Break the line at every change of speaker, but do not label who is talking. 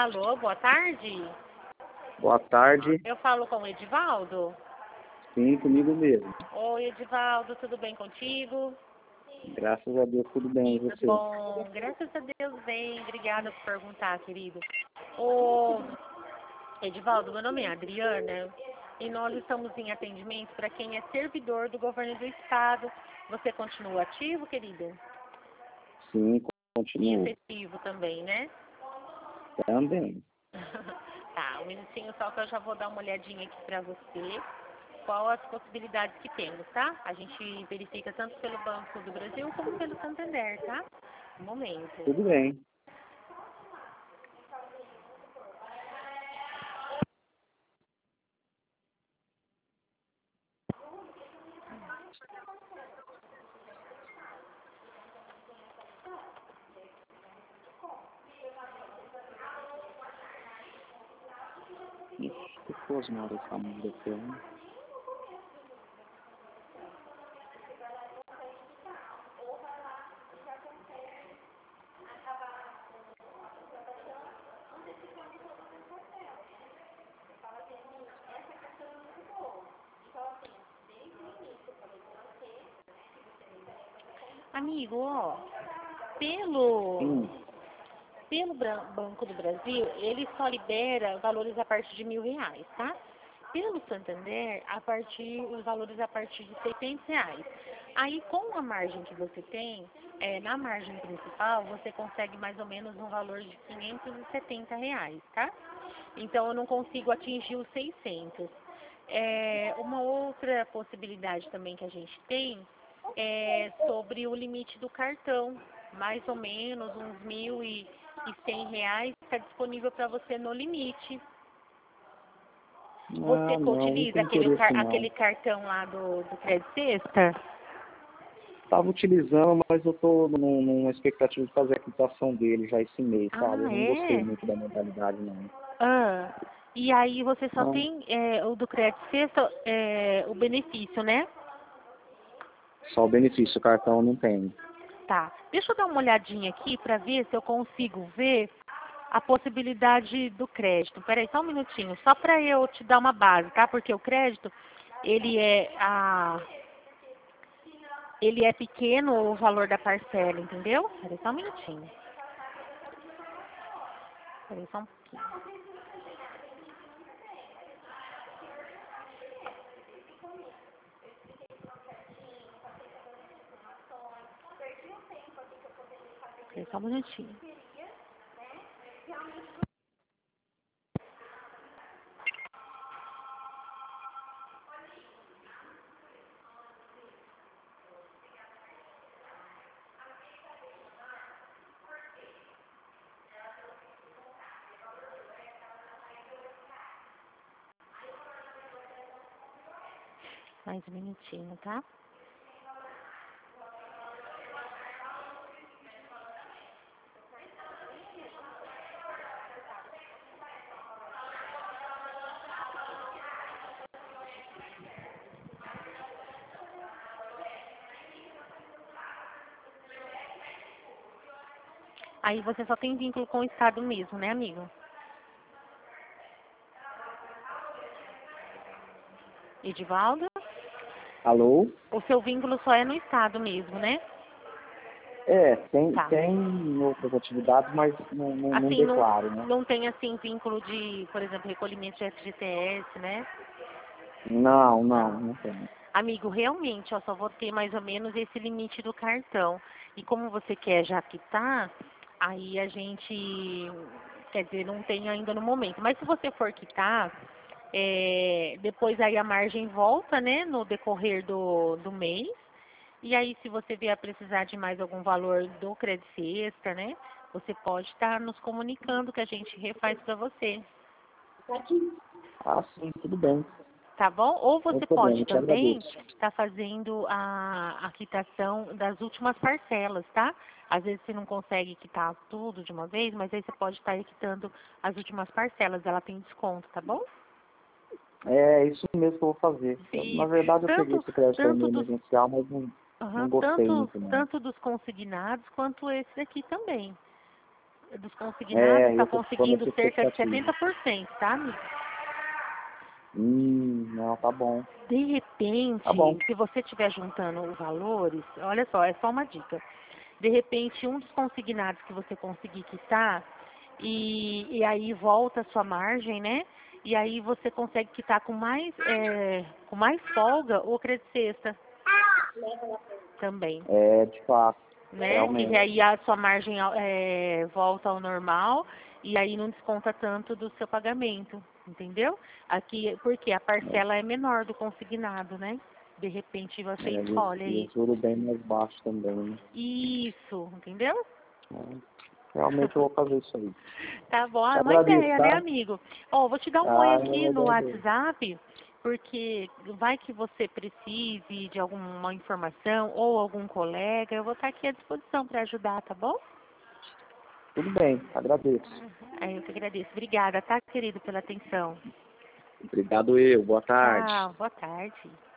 Alô, boa tarde.
Boa tarde.
Eu falo com o Edivaldo?
Sim, comigo mesmo.
Oi, Edivaldo, tudo bem contigo?
Graças a Deus, tudo bem, e você?
Bom, graças a Deus bem. Obrigada por perguntar, querido. Ô, Edivaldo, meu nome é Adriana e nós estamos em atendimento para quem é servidor do governo do estado. Você continua ativo, querido?
Sim,
E
continuo.
efetivo também, né?
Também.
Tá, um minutinho só que eu já vou dar uma olhadinha aqui para você. Qual as possibilidades que temos, tá? A gente verifica tanto pelo Banco do Brasil como pelo Santander, tá? Um momento.
Tudo bem. Ixi, que coisa mara essa música aqui, né?
Amigo, ó, pelo
Sim.
Banco do Brasil, ele só libera valores a partir de R$ 1.000, tá? Pelo Santander, os valores a partir de R$ 600. Aí, com a margem que você tem, na margem principal, você consegue mais ou menos um valor de R$ 570, tá? Então, eu não consigo atingir os 600. Uma outra possibilidade também que a gente tem é sobre o limite do cartão. Mais ou menos uns R$ 1.100 está disponível para você no limite. Você
Ah, não
utiliza
tem interesse não.
aquele cartão lá do Crédito Sexta?
Estava utilizando, mas eu estou numa expectativa de fazer a quitação dele já esse mês, sabe? Eu não gostei muito da modalidade, não.
Ah, e aí você só
Não,
tem o do Crédito Sexta, o benefício, né?
só o benefício, o cartão não tem.
Tá. Deixa eu dar uma olhadinha aqui para ver se eu consigo ver a possibilidade do crédito. Peraí, só um minutinho, só para eu te dar uma base, tá? Porque o crédito, ele ele é pequeno o valor da parcela, entendeu? Peraí, só um minutinho. Peraí, só um pouquinho. Peraí, só um minutinho. Mais um minutinho, tá? Aí você só tem vínculo com o Estado mesmo, né, amigo? Edivaldo?
Alô?
O seu vínculo só é no Estado mesmo, né? Tá.
Tem outras atividades, mas não
Assim,
declaro, né?
não tem, assim, vínculo de, por exemplo, recolhimento de FGTS, né?
Não tem.
Amigo, realmente, eu só vou ter mais ou menos esse limite do cartão. E como você quer já quitar, aí a gente, quer dizer, não tem ainda no momento. Mas se você for quitar, depois aí a margem volta, né, no decorrer do mês. E aí, se você vier a precisar de mais algum valor do Crédito Sexta, né, você pode estar nos comunicando que a gente refaz para você.
Ah, sim, tudo bem.
Tá bom? Ou
Sem
você
problema,
pode
eu te
também
agradeço.
estar fazendo a quitação das últimas parcelas, tá? Às vezes você não consegue quitar tudo de uma vez, mas aí você pode estar quitando as últimas parcelas. Ela tem desconto, tá bom?
É isso mesmo que eu vou fazer. Na
Isso.
verdade, eu peguei
Tanto,
esse crédito aí
tanto
no
dos,
emergencial, mas não
aham,
gostei
tanto,
muito, não.
tanto dos consignados quanto esse daqui também. dos consignados está
eu tô nessa
conseguindo cerca de
expectativa.
70%, tá, amigo?
Não, tá bom.
De
Tá bom.
repente, se você estiver juntando os valores, olha só, é só uma dica. De repente, um dos consignados que você conseguir quitar, e aí volta a sua margem, né? E aí você consegue quitar com mais folga o crédito sexta também,
De fato,
né? Que
realmente.
aí a sua margem volta ao normal e aí não desconta tanto do seu pagamento, entendeu? Aqui, porque a parcela é menor do consignado, né? De repente você escolhe
E
aí.
o juro bem mais baixo também, né?
Isso, entendeu?
Realmente eu vou fazer isso aí.
Tá bom,
Te
é uma
agradeço,
ideia, né,
tá?
amigo? Ó, vou te dar um oi
Eu
aqui no
agradeço.
WhatsApp, porque vai que você precise de alguma informação ou algum colega, eu vou estar aqui à disposição para ajudar, tá bom?
Tudo bem, agradeço.
Eu que agradeço. Obrigada, tá, querido, pela atenção.
Obrigado eu, boa tarde.
Tchau, boa tarde.